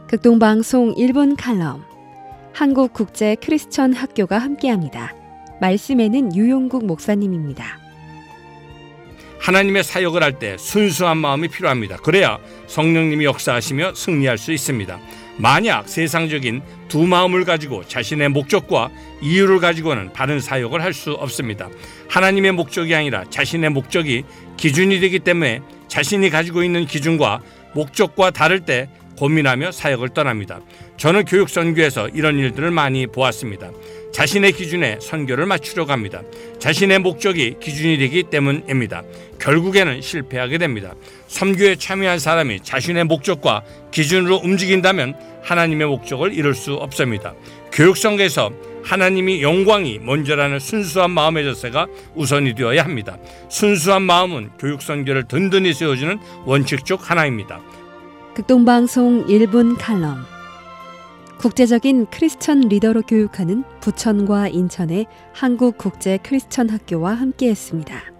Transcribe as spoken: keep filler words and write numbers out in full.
극동방송 일 분 칼럼, 한국국제 크리스천 학교가 함께합니다. 말씀에는 유용국 목사님입니다. 하나님의 사역을 할 때 순수한 마음이 필요합니다. 그래야 성령님이 역사하시며 승리할 수 있습니다. 만약 세상적인 두 마음을 가지고 자신의 목적과 이유를 가지고는 바른 사역을 할 수 없습니다. 하나님의 목적이 아니라 자신의 목적이 기준이 되기 때문에 자신이 가지고 있는 기준과 목적과 다를 때 고민하며 사역을 떠납니다. 저는 교육선교에서 이런 일들을 많이 보았습니다. 자신의 기준에 선교를 맞추려고 합니다. 자신의 목적이 기준이 되기 때문입니다. 결국에는 실패하게 됩니다. 선교에 참여한 사람이 자신의 목적과 기준으로 움직인다면 하나님의 목적을 이룰 수 없습니다. 교육선교에서 하나님이 영광이 먼저라는 순수한 마음의 자세가 우선이 되어야 합니다. 순수한 마음은 교육선교를 든든히 세워주는 원칙 중 하나입니다. 극동방송 일 분 칼럼, 국제적인 크리스천 리더로 교육하는 부천과 인천의 한국국제 크리스천 학교와 함께했습니다.